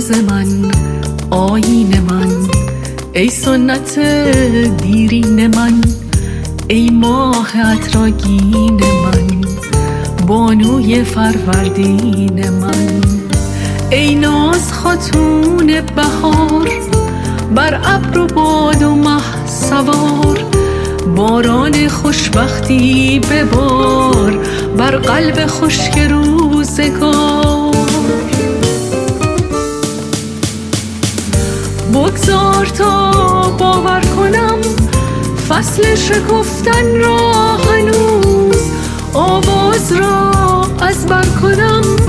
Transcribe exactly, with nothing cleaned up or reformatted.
روز من، آیین من، ای سنت دیرین من، ای ماه عطرآگین من، بانوی فروردین من، ای ناز خاتون بهار، بر ابر و باد و مه سوار، باران خوشبختی ببار بر قلب خشک روزگار. بگذار تا باور کنم فصل شکفتن را هنوز، آواز را از بر کنم